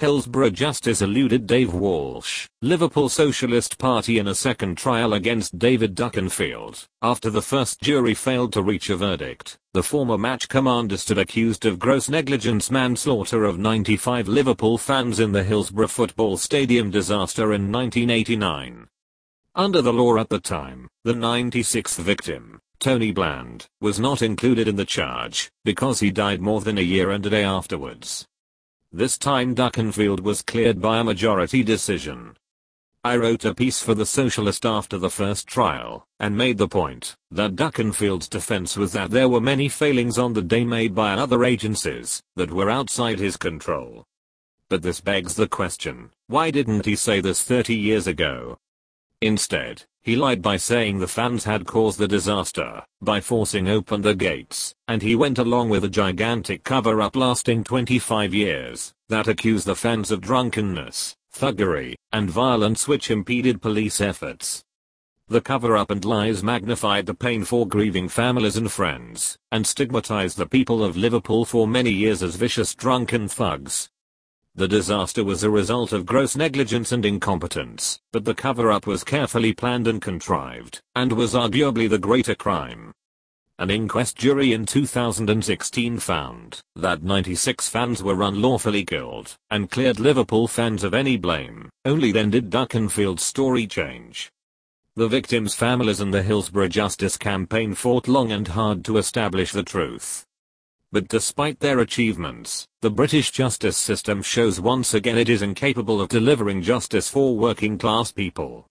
Hillsborough Justice eluded Dave Walsh, Liverpool Socialist Party in a second trial against David Duckenfield. After the first jury failed to reach a verdict, the former match commander stood accused of gross negligence manslaughter of 95 Liverpool fans in the Hillsborough Football Stadium disaster in 1989. Under the law at the time, the 96th victim, Tony Bland, was not included in the charge, because he died more than a year and a day afterwards. This time Duckenfield was cleared by a majority decision. I wrote a piece for The Socialist after the first trial, and made the point that Duckenfield's defense was that there were many failings on the day made by other agencies that were outside his control. But this begs the question, why didn't he say this 30 years ago? Instead, he lied by saying the fans had caused the disaster by forcing open the gates, and he went along with a gigantic cover-up lasting 25 years that accused the fans of drunkenness, thuggery, and violence which impeded police efforts. The cover-up and lies magnified the pain for grieving families and friends, and stigmatized the people of Liverpool for many years as vicious drunken thugs. The disaster was a result of gross negligence and incompetence, but the cover-up was carefully planned and contrived, and was arguably the greater crime. An inquest jury in 2016 found that 96 fans were unlawfully killed, and cleared Liverpool fans of any blame. Only then did Duckenfield's story change. The victims' families and the Hillsborough Justice Campaign fought long and hard to establish the truth. But despite their achievements, the British justice system shows once again it is incapable of delivering justice for working class people.